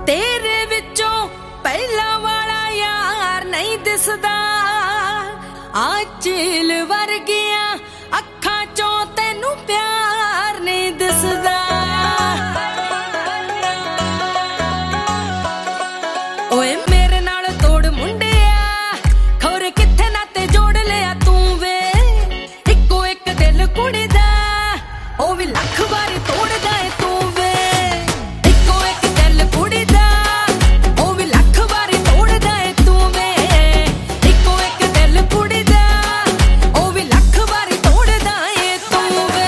तेरे विचों पहला वाला यार नहीं दिसदा आ झील वर्गियां अखां चों तैनू प्यार नहीं दिसदा ओए मेरे नाल तोड़ मुंडिया खोर किथे नाते जोड़ लिया तू वे इक्को एक दिल कुड़ी दा ओ भी लख वारी तोड़दा है तू वे इक्को एक दिल कुड़ी दा ओ भी लख वारी तोड़दा है तू वे इक्को एक दिल कुड़ी दा ओ भी लख वारी तोड़दा है तू वे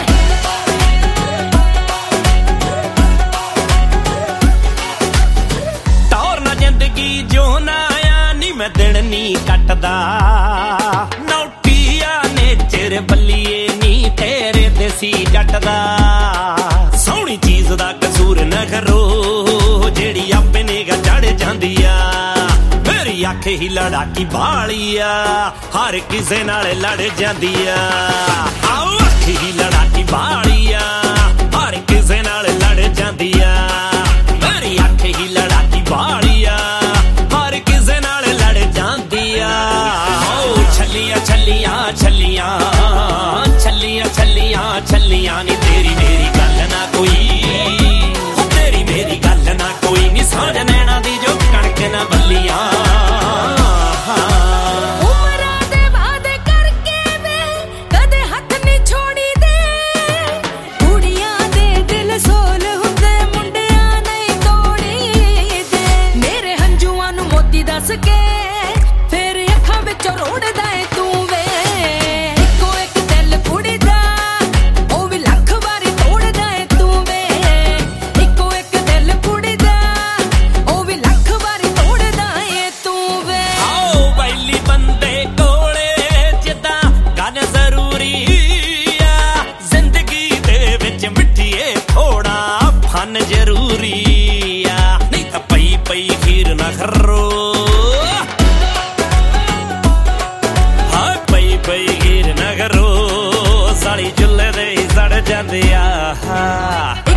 टौर ना जिंदगी जो ना आया नी मैं दिन नी कटदा नौटिया ने चिर बल्लिए नी तेरे देसी जट दा सोहनी चीज दा कसूर न करो जेड़ी आपे नेगा चढ़ जांदी आ मेरी अख ही लड़ाकी बालिया हर किसे नाल लड़ जांदी आ आओ अख ही लड़ाकी बालिया हर किसे नाल लड़ जांदी आ मेरी अख ही लड़ाकी बालिया हर किसे नाल लड़ जांदी आ ओ छलियां छलियां छलियां छलियां छलियां छलियां नी तेरी मेरी गल ना कोई तेरी मेरी गल ना कोई नी साँझ नैना दी जो कणक ना बल्लियां उमरां दे वादे करके वे कदे हथ नहीं छोड़ी दे कुड़ियां दे दिल सोल हुंदे मुंडियां नहीं तोड़ी दे मेरे हंजुआं नू मोती दस के फिर अखां विचों रोड़दा है तू वे इक्को एक दिल कुड़ी दा ओ भी लख वारी तोड़दा है तू वे इक्को एक दिल कुड़ी दा ओ भी लख वारी तोड़दा है तू वे आओ बैली बंदे कोले जिद्दां गल जरूरी आ जिंदगी दे विच मिठिए थोड़ा फन जरूरी आ नहीं तां पई पई खीर ना खर्रो हाँ पई पई खीर ना करो साली चुल्हे ते ही सड़ जांदी आ